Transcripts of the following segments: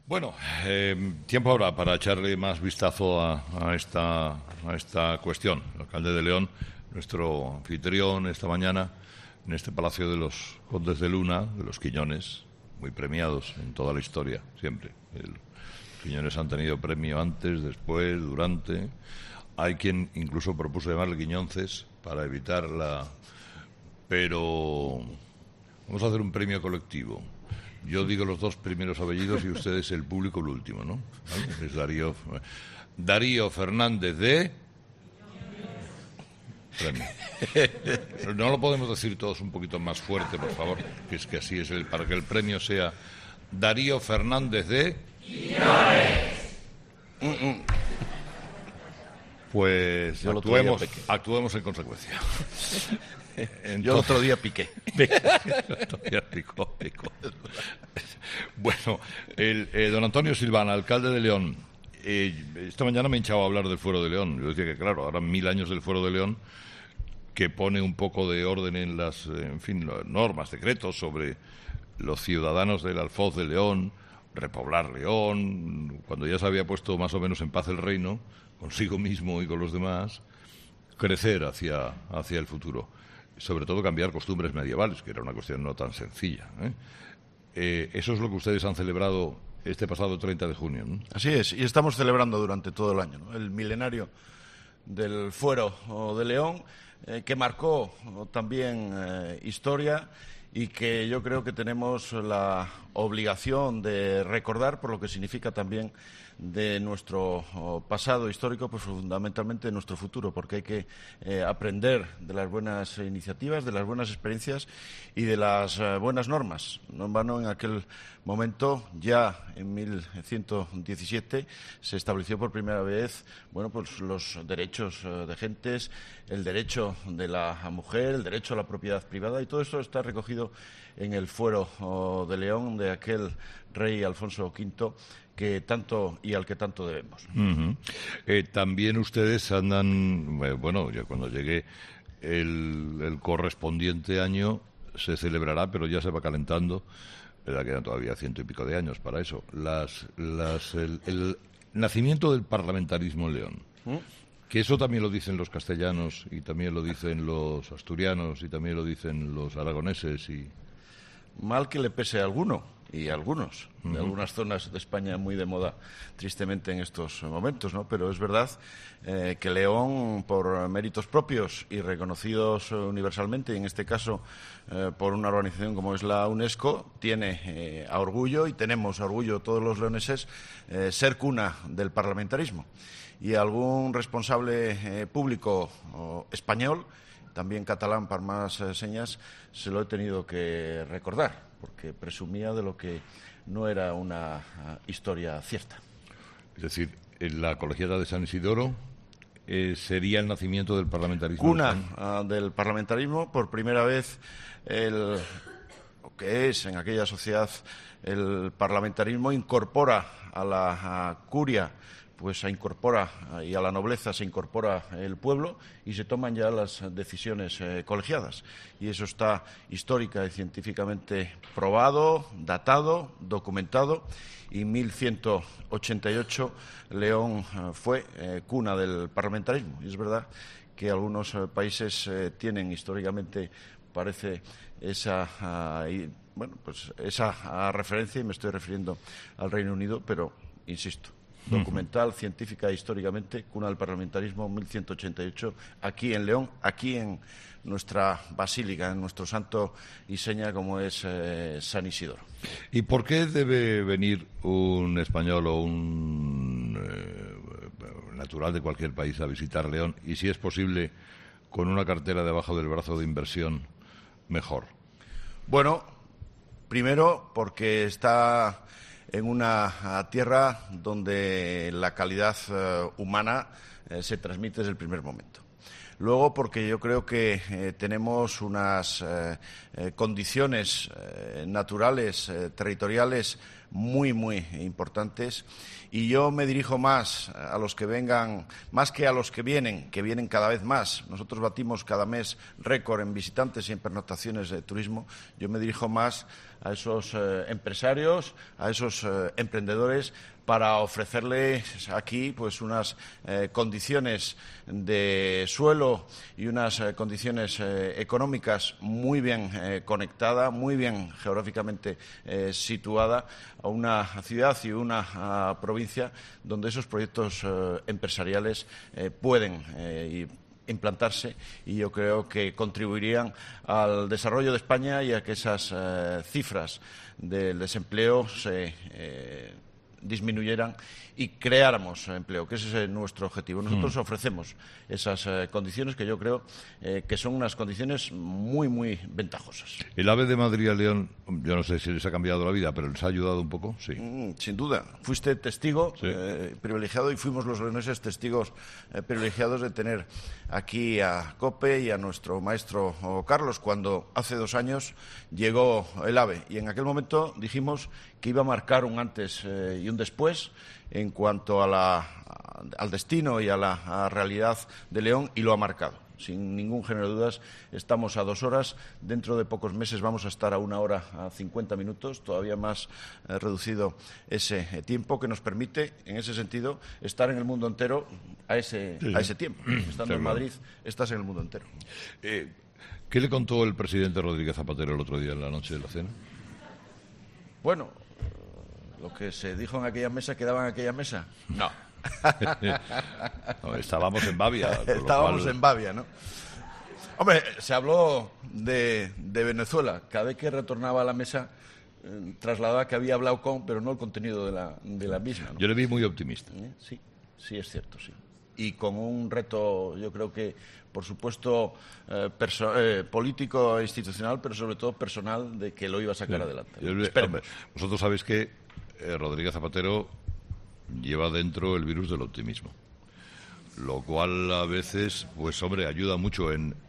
Bueno, tiempo ahora para echarle más vistazo a esta cuestión. El alcalde de León, nuestro anfitrión esta mañana, en este Palacio de los Condes de Luna, de los Quiñones, muy premiados en toda la historia, siempre. Los Quiñones han tenido premio antes, después, durante. Hay quien incluso propuso llamarle Quiñonces para evitarla. Pero vamos a hacer un premio colectivo. Yo digo los dos primeros apellidos y ustedes el público el último, ¿no? ¿Vale? Es Darío Fernández de... Premio. No lo podemos decir todos un poquito más fuerte, por favor, que es que así es para que el premio sea Darío Fernández de... Pues actuemos en consecuencia. Entonces, yo el otro día piqué. Picó. Bueno, don Antonio Silván, alcalde de León, esta mañana me he hinchado a hablar del Fuero de León. Yo decía que, claro, ahora 1000 años del Fuero de León, que pone un poco de orden en las normas, decretos sobre los ciudadanos del Alfoz de León, repoblar León, cuando ya se había puesto más o menos en paz el reino, consigo mismo y con los demás, crecer hacia el futuro. Sobre todo cambiar costumbres medievales, que era una cuestión no tan sencilla. Eso es lo que ustedes han celebrado este pasado 30 de junio, ¿no? Así es, y estamos celebrando durante todo el año, ¿no? El milenario del Fuero de León, que marcó también historia y que yo creo que tenemos la obligación de recordar por lo que significa también de nuestro pasado histórico, pues fundamentalmente de nuestro futuro, porque hay que aprender de las buenas iniciativas, de las buenas experiencias y de las buenas normas. No en vano, en aquel momento, ya en 1117, se estableció por primera vez, pues los derechos de gentes, el derecho de la mujer, el derecho a la propiedad privada, y todo eso está recogido en el Fuero de León de aquel rey Alfonso V, que tanto y al que tanto debemos. También ustedes andan, ya cuando llegue el correspondiente año se celebrará, pero ya se va calentando, quedan todavía 100 y pico de años para eso, el nacimiento del parlamentarismo en León. Que eso también lo dicen los castellanos y también lo dicen los asturianos y también lo dicen los aragoneses y... Mal que le pese a alguno y a algunos, de algunas zonas de España muy de moda, tristemente en estos momentos, ¿no? Pero es verdad que León, por méritos propios y reconocidos universalmente, y en este caso por una organización como es la UNESCO, tiene a orgullo, y tenemos a orgullo todos los leoneses, ser cuna del parlamentarismo. Y algún responsable público español, también catalán para más señas, se lo he tenido que recordar, porque presumía de lo que no era una historia cierta. Es decir, en la colegiata de San Isidoro sería el nacimiento del parlamentarismo. Cuna del parlamentarismo, por primera vez lo que es en aquella sociedad el parlamentarismo incorpora a la curia, pues se incorpora, y a la nobleza se incorpora el pueblo, y se toman ya las decisiones colegiadas. Y eso está histórica y científicamente probado, datado, documentado, y 1188 León fue cuna del parlamentarismo. Y es verdad que algunos países tienen históricamente, parece, esa referencia, y me estoy refiriendo al Reino Unido, pero, insisto, documental, científica e históricamente, cuna del parlamentarismo, 1188, aquí en León, aquí en nuestra basílica, en nuestro santo y seña como es San Isidoro. ¿Y por qué debe venir un español o un natural de cualquier país a visitar León? Y si es posible, con una cartera debajo del brazo de inversión, mejor. Bueno, primero porque está en una tierra donde la calidad humana se transmite desde el primer momento. Luego, porque yo creo que tenemos unas condiciones naturales, territoriales muy, muy importantes, y yo me dirijo más a los que vengan, más que a los que vienen cada vez más. Nosotros batimos cada mes récord en visitantes y en pernoctaciones de turismo. Yo me dirijo más a esos empresarios, a esos emprendedores, para ofrecerles aquí pues unas condiciones de suelo y unas condiciones económicas muy bien conectada, muy bien geográficamente situada a una ciudad y una provincia donde esos proyectos empresariales pueden implantarse, y yo creo que contribuirían al desarrollo de España y a que esas cifras del desempleo se disminuyeran y creáramos empleo, que ese es nuestro objetivo. Nosotros ofrecemos esas condiciones que yo creo que son unas condiciones muy, muy ventajosas. El AVE de Madrid a León, yo no sé si les ha cambiado la vida, pero les ha ayudado un poco, sí. Sin duda. Fuiste testigo sí. Privilegiado, y fuimos los leoneses testigos privilegiados de tener aquí a COPE y a nuestro maestro Carlos cuando hace 2 años llegó el AVE, y en aquel momento dijimos que iba a marcar un antes y un después en cuanto al destino y a la realidad de León, y lo ha marcado. Sin ningún género de dudas, estamos a 2 horas. Dentro de pocos meses vamos a estar a 1 hora a 50 minutos, todavía más reducido ese tiempo, que nos permite, en ese sentido, estar en el mundo entero a ese tiempo. Estando en Madrid, estás en el mundo entero. ¿Qué le contó el presidente Rodríguez Zapatero el otro día en la noche de la cena? Bueno, lo que se dijo en aquella mesa quedaba en aquella mesa. No. No, estábamos en Bavia. Estábamos en Bavia, ¿no? Hombre, se habló de Venezuela. Cada vez que retornaba a la mesa trasladaba que había hablado pero no el contenido de la misma, ¿no? Yo le vi muy optimista. Sí, es cierto, sí. Y con un reto, yo creo que, por supuesto, político e institucional, pero sobre todo personal, de que lo iba a sacar adelante. Hombre, vosotros sabéis que Rodríguez Zapatero lleva dentro el virus del optimismo, lo cual a veces, pues hombre, ayuda mucho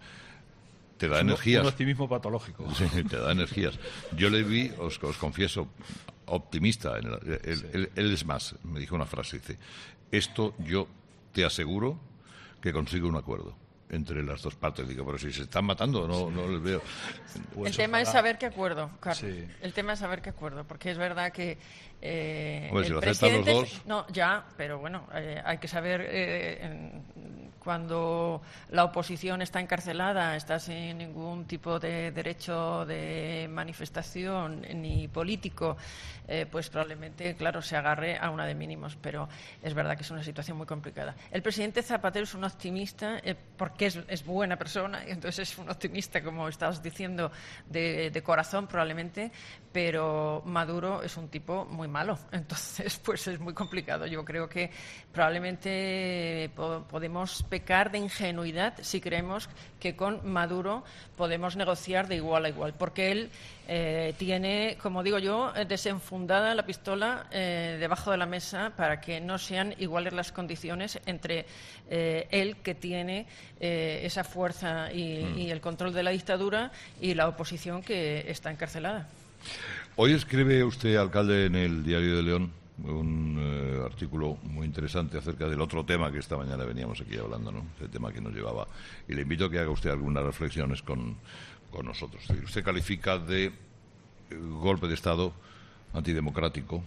te da energías. Un optimismo patológico. Sí, te da energías. Yo le vi, os confieso, optimista. Él es más, me dijo una frase, dice: esto yo te aseguro que consigo un acuerdo entre las dos partes. Digo, pero si se están matando, no les veo. Pues el tema es saber qué acuerdo, Carlos. Sí. El tema es saber qué acuerdo, porque es verdad que si lo aceptan los dos. No, ya, pero bueno, hay que saber cuando la oposición está encarcelada, está sin ningún tipo de derecho de manifestación ni político, pues probablemente, claro, se agarre a una de mínimos, pero es verdad que es una situación muy complicada. El presidente Zapatero es un optimista porque es buena persona, y entonces es un optimista, como estabas diciendo, de corazón probablemente, pero Maduro es un tipo muy malo, entonces pues es muy complicado. Yo creo que probablemente podemos pecar de ingenuidad si creemos que con Maduro podemos negociar de igual a igual, porque él tiene, como digo yo, desenfundada la pistola debajo de la mesa para que no sean iguales las condiciones entre él, que tiene esa fuerza y el control de la dictadura, y la oposición, que está encarcelada. Hoy escribe usted, alcalde, en el Diario de León un artículo muy interesante acerca del otro tema que esta mañana veníamos aquí hablando, ¿no? El tema que nos llevaba. Y le invito a que haga usted algunas reflexiones con nosotros. Usted califica de golpe de Estado antidemocrático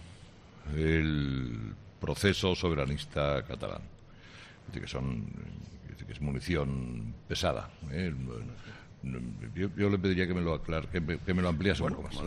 el proceso soberanista catalán. Dice que es munición pesada, ¿eh? Yo le pediría que me lo aclare, que me lo ampliase un poco más.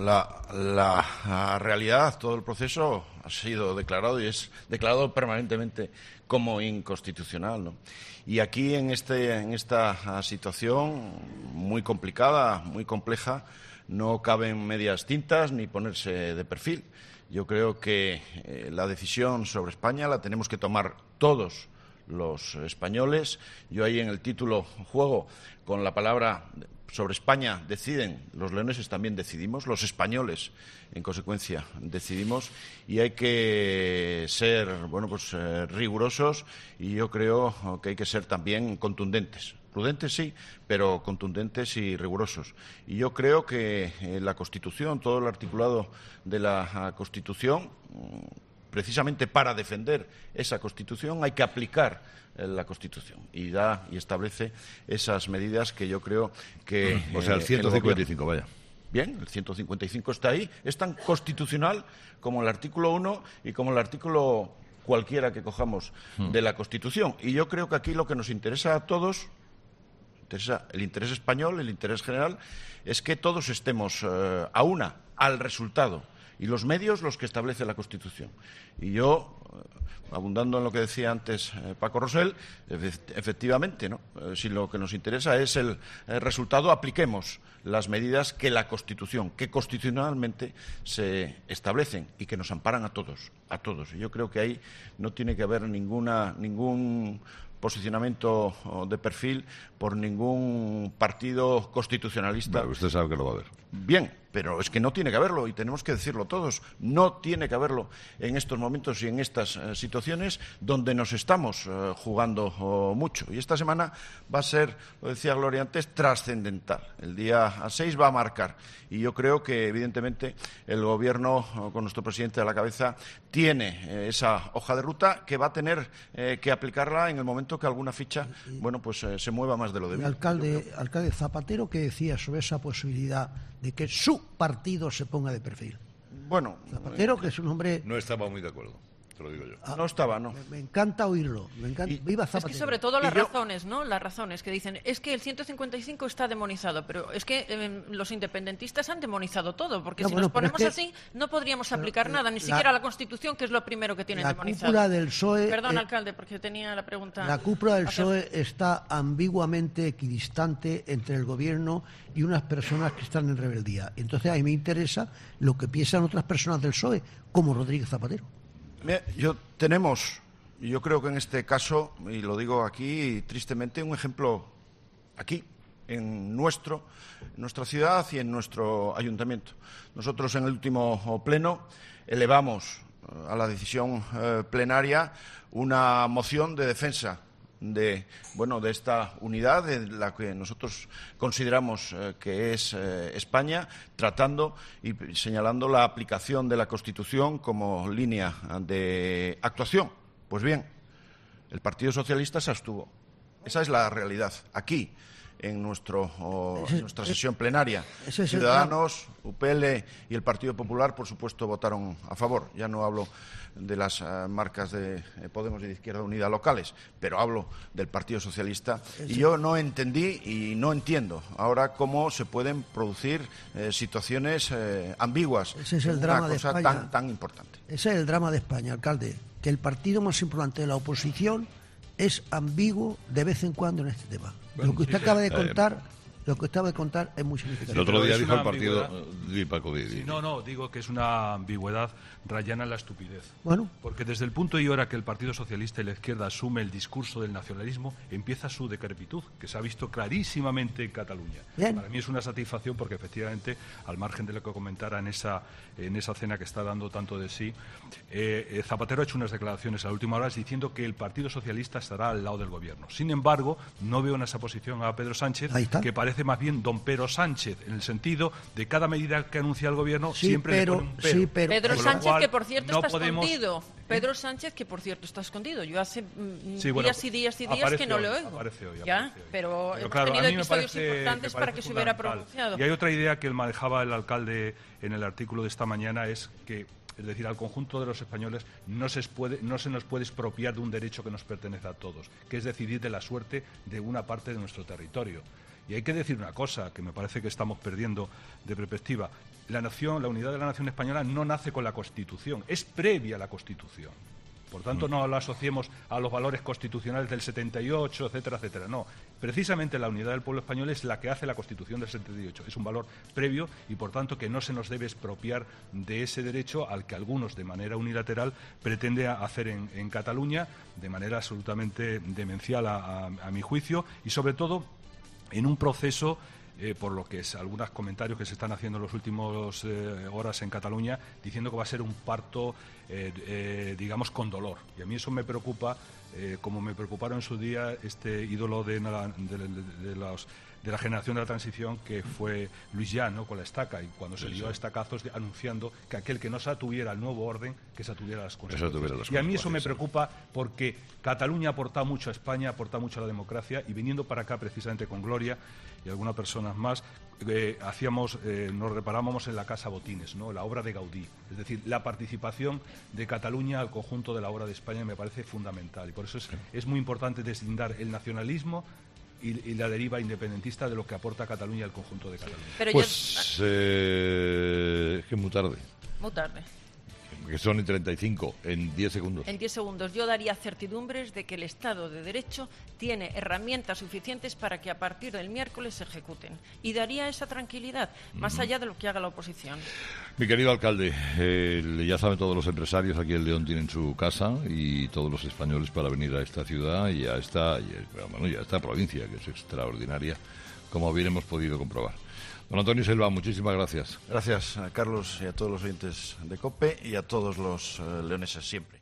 La realidad, todo el proceso ha sido declarado y es declarado permanentemente como inconstitucional, ¿no? Y aquí, en esta situación muy complicada, muy compleja, no caben medias tintas ni ponerse de perfil. Yo creo que la decisión sobre España la tenemos que tomar todos los españoles. Yo ahí en el título juego con la palabra sobre España. Deciden, los leoneses también decidimos, los españoles en consecuencia decidimos, y hay que ser rigurosos, y yo creo que hay que ser también contundentes. Prudentes sí, pero contundentes y rigurosos. Y yo creo que la Constitución, todo el articulado de la Constitución, precisamente para defender esa Constitución hay que aplicar la Constitución, y establece esas medidas que yo creo que... O sea, el 155, vaya. Bien, el 155 está ahí, es tan constitucional como el artículo 1 y como el artículo cualquiera que cojamos de la Constitución. Y yo creo que aquí lo que nos interesa a todos, el interés español, el interés general, es que todos estemos a una, al resultado, y los medios los que establece la Constitución. Y yo, abundando en lo que decía antes Paco Rosell, efectivamente, ¿no? Si lo que nos interesa es el resultado, apliquemos las medidas que la Constitución, que constitucionalmente se establecen y que nos amparan a todos. Y yo creo que ahí no tiene que haber ningún posicionamiento de perfil por ningún partido constitucionalista. Bueno, usted sabe que lo va a haber. Bien, pero es que no tiene que haberlo, y tenemos que decirlo todos. No tiene que haberlo en estos momentos y en estas situaciones donde nos estamos jugando mucho. Y esta semana va a ser, lo decía Gloria antes, trascendental. El día 6 va a marcar. Y yo creo que, evidentemente, el Gobierno, con nuestro presidente a la cabeza, tiene esa hoja de ruta que va a tener que aplicarla en el momento que alguna ficha, se mueva más de lo debido. Alcalde Zapatero, ¿qué decía sobre esa posibilidad de que su partido se ponga de perfil? Bueno, Zapatero, que es un hombre... No estaba muy de acuerdo, te lo digo yo. No estaba, ¿no? Me encanta oírlo. Me encanta. Viva Zapatero. Es que sobre todo las razones, ¿no? Las razones que dicen, es que el 155 está demonizado, pero es que los independentistas han demonizado todo, porque si nos ponemos así no podríamos aplicar nada, ni siquiera la Constitución, que es lo primero que tienen demonizado. La cúpula del PSOE... Perdón, alcalde, porque tenía la pregunta... La cúpula del PSOE está ambiguamente equidistante entre el Gobierno y unas personas que están en rebeldía. Entonces a mí me interesa lo que piensan otras personas del PSOE, como Rodríguez Zapatero. Yo creo que en este caso, y lo digo aquí tristemente, un ejemplo aquí, en nuestra ciudad y en nuestro ayuntamiento. Nosotros en el último pleno elevamos a la decisión plenaria una moción de defensa de esta unidad en la que nosotros consideramos que es España, tratando y señalando la aplicación de la Constitución como línea de actuación. Pues bien, el Partido Socialista se abstuvo. Esa es la realidad. Aquí, en nuestra sesión plenaria, Ciudadanos, UPL y el Partido Popular, por supuesto, votaron a favor. Ya no hablo de las marcas de Podemos y de Izquierda Unida locales, pero hablo del Partido Socialista. Y yo no entendí y no entiendo ahora cómo se pueden producir situaciones ambiguas. Ese es el drama de España. Tan importante. Ese es el drama de España, alcalde, que el partido más importante de la oposición es ambiguo de vez en cuando en este tema. Bueno, lo que usted acaba de contar es muy significativo. El otro día dijo el partido... digo que es una ambigüedad rayana en la estupidez. Bueno. Porque desde el punto y hora que el Partido Socialista y la izquierda asume el discurso del nacionalismo, empieza su decrepitud, que se ha visto clarísimamente en Cataluña. Bien. Para mí es una satisfacción porque, efectivamente, al margen de lo que comentara en esa cena que está dando tanto de sí, Zapatero ha hecho unas declaraciones a la última hora diciendo que el Partido Socialista estará al lado del Gobierno. Sin embargo, no veo en esa posición a Pedro Sánchez, que parece más bien don Pedro Sánchez, en el sentido de cada medida que anuncia el Gobierno siempre le pone un pero. Pedro Sánchez, que por cierto está escondido. Pedro Sánchez, que por cierto está escondido. Yo hace días y días que no le oigo. Aparece hoy. Pero hemos tenido episodios importantes para que se hubiera pronunciado. Y hay otra idea que manejaba el alcalde en el artículo de esta mañana, es decir, al conjunto de los españoles no se nos puede expropiar de un derecho que nos pertenece a todos, que es decidir de la suerte de una parte de nuestro territorio. Y hay que decir una cosa que me parece que estamos perdiendo de perspectiva. La unidad de la nación española no nace con la Constitución, es previa a la Constitución. Por tanto, no lo asociemos a los valores constitucionales del 78, etcétera, etcétera. No, precisamente la unidad del pueblo español es la que hace la Constitución del 78. Es un valor previo y, por tanto, que no se nos debe expropiar de ese derecho al que algunos, de manera unilateral, pretenden hacer en Cataluña, de manera absolutamente demencial a mi juicio, y, sobre todo, en un proceso... por lo que es algunos comentarios que se están haciendo en las últimas horas en Cataluña, diciendo que va a ser un parto, digamos, con dolor. Y a mí eso me preocupa, como me preocuparon en su día este ídolo de la generación de la transición, que fue Luis Llán, ¿no?, con la estaca, y cuando se lió a estacazos anunciando que aquel que no se atuviera al nuevo orden, que se atuviera a las consecuencias. Y a mí eso me preocupa, porque Cataluña ha aportado mucho a España, ha aportado mucho a la democracia, y viniendo para acá precisamente con Gloria y algunas personas más, nos reparábamos en la Casa Botines, ¿no?, la obra de Gaudí. Es decir, la participación de Cataluña al conjunto de la obra de España me parece fundamental, y por eso es muy importante deslindar el nacionalismo y la deriva independentista de lo que aporta Cataluña al conjunto de Cataluña. Pero pues es que es muy tarde. Muy tarde. Que son en 35, en 10 segundos. En 10 segundos. Yo daría certidumbres de que el Estado de Derecho tiene herramientas suficientes para que a partir del miércoles se ejecuten. Y daría esa tranquilidad, más allá de lo que haga la oposición. Mi querido alcalde, ya saben todos los empresarios aquí en León tienen su casa, y todos los españoles para venir a esta ciudad y a esta provincia, que es extraordinaria, como bien hemos podido comprobar. Don Antonio Selva, muchísimas gracias. Gracias a Carlos y a todos los oyentes de COPE y a todos los leoneses siempre.